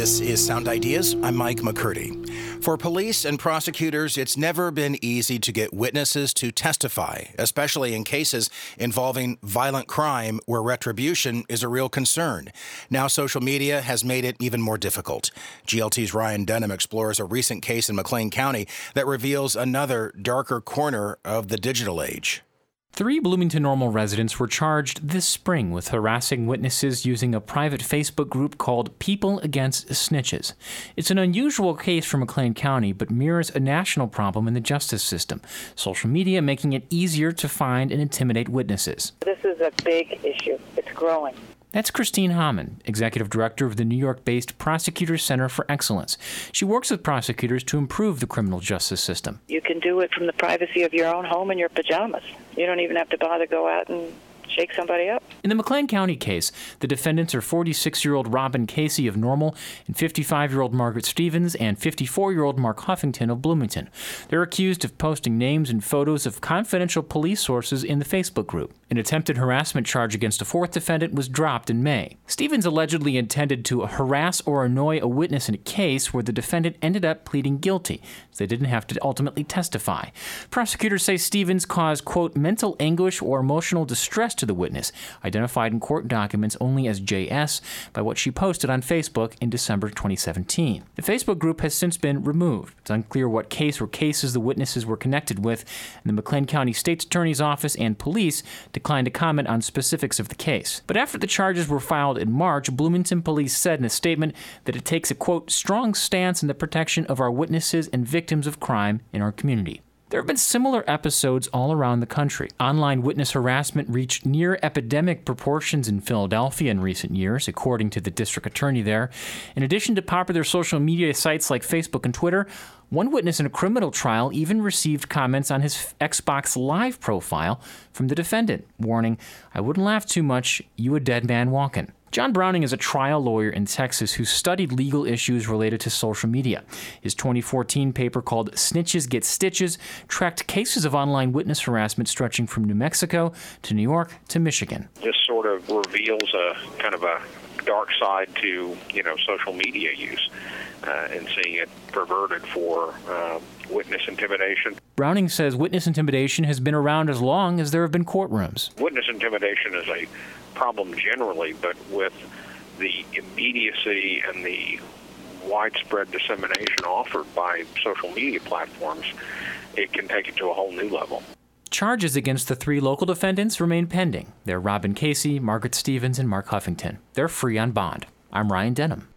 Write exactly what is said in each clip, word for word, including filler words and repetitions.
This is Sound Ideas. I'm Mike McCurdy. For police and prosecutors, it's never been easy to get witnesses to testify, especially in cases involving violent crime where retribution is a real concern. Now social media has made it even more difficult. G L T's Ryan Denham explores a recent case in McLean County that reveals another darker corner of the digital age. Three Bloomington Normal residents were charged this spring with harassing witnesses using a private Facebook group called People Against Snitches. It's an unusual case for McLean County, but mirrors a national problem in the justice system, social media making it easier to find and intimidate witnesses. This is a big issue. It's growing. That's Christine Hamann, Executive Director of the New York-based Prosecutors Center for Excellence. She works with prosecutors to improve the criminal justice system. You can do it from the privacy of your own home in your pajamas. You don't even have to bother go out and shake somebody up. In the McLean County case, the defendants are forty-six-year-old Robin Casey of Normal and fifty-five-year-old Margaret Stevens and fifty-four-year-old Mark Huffington of Bloomington. They're accused of posting names and photos of confidential police sources in the Facebook group. An attempted harassment charge against a fourth defendant was dropped in May. Stevens allegedly intended to harass or annoy a witness in a case where the defendant ended up pleading guilty, so they didn't have to ultimately testify. Prosecutors say Stevens caused, quote, mental anguish or emotional distress to the witness, identified in court documents only as J S by what she posted on Facebook in December twenty seventeen. The Facebook group has since been removed. It's unclear what case or cases the witnesses were connected with, and the McLean County State's Attorney's Office and police declined to comment on specifics of the case. But after the charges were filed in March, Bloomington police said in a statement that it takes a, quote, strong stance in the protection of our witnesses and victims of crime in our community. There have been similar episodes all around the country. Online witness harassment reached near epidemic proportions in Philadelphia in recent years, according to the district attorney there. In addition to popular social media sites like Facebook and Twitter, one witness in a criminal trial even received comments on his Xbox Live profile from the defendant, warning, "I wouldn't laugh too much, you a dead man walking." John Browning is a trial lawyer in Texas who studied legal issues related to social media. His twenty fourteen paper called Snitches Get Stitches tracked cases of online witness harassment stretching from New Mexico to New York to Michigan. This sort of reveals a kind of a dark side to, you know, social media use uh, and seeing it perverted for uh, witness intimidation. Browning says witness intimidation has been around as long as there have been courtrooms. Witness intimidation is a problem generally, but with the immediacy and the widespread dissemination offered by social media platforms, it can take it to a whole new level. Charges against the three local defendants remain pending. They're Robin Casey, Margaret Stevens, and Mark Huffington. They're free on bond. I'm Ryan Denham.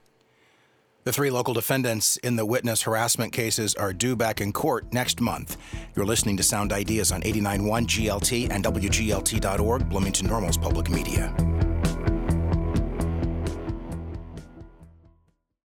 The three local defendants in the witness harassment cases are due back in court next month. You're listening to Sound Ideas on eighty-nine point one G L T and W G L T dot org, Bloomington Normal's public media.